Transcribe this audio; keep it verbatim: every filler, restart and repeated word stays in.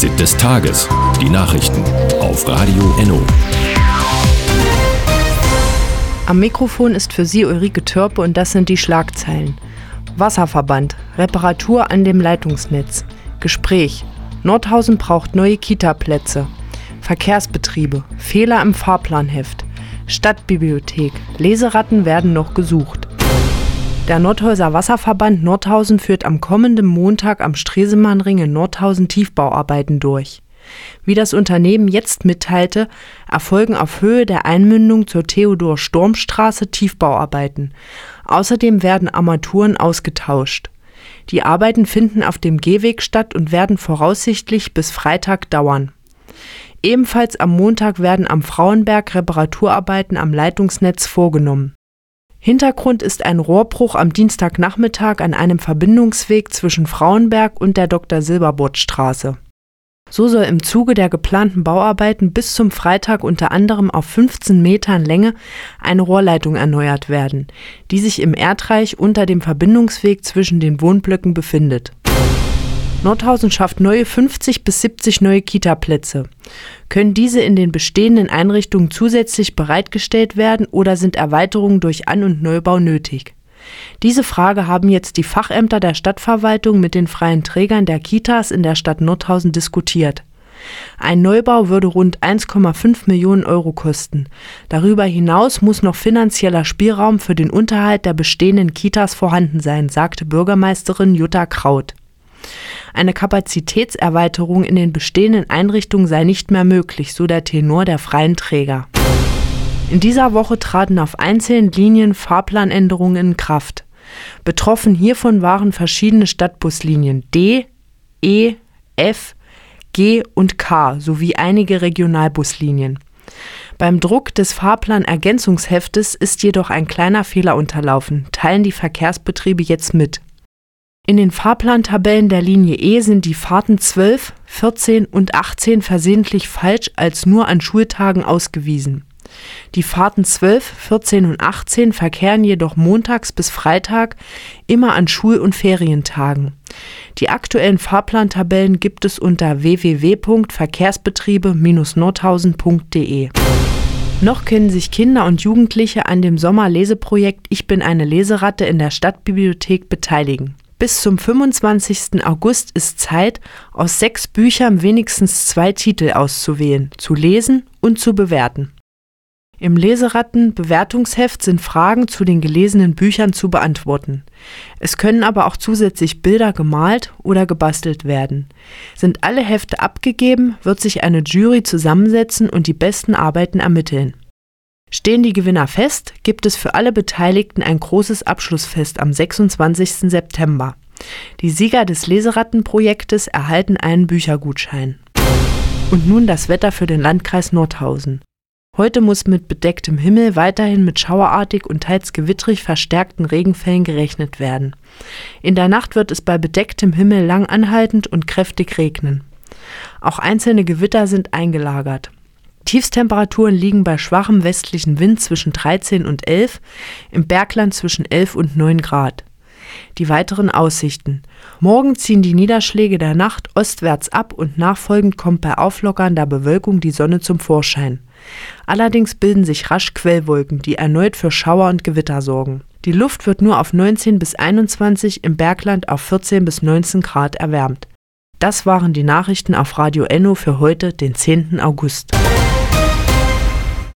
Fazit des Tages. Die Nachrichten auf Radio Enno. Am Mikrofon ist für Sie Ulrike Törpe und das sind die Schlagzeilen. Wasserverband, Reparatur an dem Leitungsnetz. Gespräch, Nordhausen braucht neue Kita-Plätze. Verkehrsbetriebe, Fehler im Fahrplanheft. Stadtbibliothek, Leseratten werden noch gesucht. Der Nordhäuser Wasserverband Nordhausen führt am kommenden Montag am Stresemannring in Nordhausen Tiefbauarbeiten durch. Wie das Unternehmen jetzt mitteilte, erfolgen auf Höhe der Einmündung zur Theodor-Storm-Straße Tiefbauarbeiten. Außerdem werden Armaturen ausgetauscht. Die Arbeiten finden auf dem Gehweg statt und werden voraussichtlich bis Freitag dauern. Ebenfalls am Montag werden am Frauenberg Reparaturarbeiten am Leitungsnetz vorgenommen. Hintergrund ist ein Rohrbruch am Dienstagnachmittag an einem Verbindungsweg zwischen Frauenberg und der Doktor-Silberburg-Straße. So soll im Zuge der geplanten Bauarbeiten bis zum Freitag unter anderem auf fünfzehn Metern Länge eine Rohrleitung erneuert werden, die sich im Erdreich unter dem Verbindungsweg zwischen den Wohnblöcken befindet. Nordhausen schafft neue fünfzig bis siebzig neue Kita-Plätze. Können diese in den bestehenden Einrichtungen zusätzlich bereitgestellt werden oder sind Erweiterungen durch An- und Neubau nötig? Diese Frage haben jetzt die Fachämter der Stadtverwaltung mit den freien Trägern der Kitas in der Stadt Nordhausen diskutiert. Ein Neubau würde rund eins Komma fünf Millionen Euro kosten. Darüber hinaus muss noch finanzieller Spielraum für den Unterhalt der bestehenden Kitas vorhanden sein, sagte Bürgermeisterin Jutta Kraut. Eine Kapazitätserweiterung in den bestehenden Einrichtungen sei nicht mehr möglich, so der Tenor der freien Träger. In dieser Woche traten auf einzelnen Linien Fahrplanänderungen in Kraft. Betroffen hiervon waren verschiedene Stadtbuslinien D, E, F, G und K sowie einige Regionalbuslinien. Beim Druck des Fahrplanergänzungsheftes ist jedoch ein kleiner Fehler unterlaufen, teilen die Verkehrsbetriebe jetzt mit. In den Fahrplantabellen der Linie E sind die Fahrten zwölf, vierzehn und achtzehn versehentlich falsch als nur an Schultagen ausgewiesen. Die Fahrten zwölf, vierzehn und achtzehn verkehren jedoch montags bis Freitag immer an Schul- und Ferientagen. Die aktuellen Fahrplantabellen gibt es unter w w w punkt verkehrsbetriebe Bindestrich nordhausen punkt d e. Noch können sich Kinder und Jugendliche an dem Sommerleseprojekt Ich bin eine Leseratte in der Stadtbibliothek beteiligen. Bis zum fünfundzwanzigsten August ist Zeit, aus sechs Büchern wenigstens zwei Titel auszuwählen, zu lesen und zu bewerten. Im Leseratten-Bewertungsheft sind Fragen zu den gelesenen Büchern zu beantworten. Es können aber auch zusätzlich Bilder gemalt oder gebastelt werden. Sind alle Hefte abgegeben, wird sich eine Jury zusammensetzen und die besten Arbeiten ermitteln. Stehen die Gewinner fest, gibt es für alle Beteiligten ein großes Abschlussfest am sechsundzwanzigsten September. Die Sieger des Leseratten-Projektes erhalten einen Büchergutschein. Und nun das Wetter für den Landkreis Nordhausen. Heute muss mit bedecktem Himmel weiterhin mit schauerartig und teils gewittrig verstärkten Regenfällen gerechnet werden. In der Nacht wird es bei bedecktem Himmel lang anhaltend und kräftig regnen. Auch einzelne Gewitter sind eingelagert. Tiefstemperaturen liegen bei schwachem westlichen Wind zwischen dreizehn und elf, im Bergland zwischen elf und neun Grad. Die weiteren Aussichten. Morgen ziehen die Niederschläge der Nacht ostwärts ab und nachfolgend kommt bei auflockernder Bewölkung die Sonne zum Vorschein. Allerdings bilden sich rasch Quellwolken, die erneut für Schauer und Gewitter sorgen. Die Luft wird nur auf neunzehn bis einundzwanzig, im Bergland auf vierzehn bis neunzehn Grad erwärmt. Das waren die Nachrichten auf Radio Enno für heute, den zehnten August.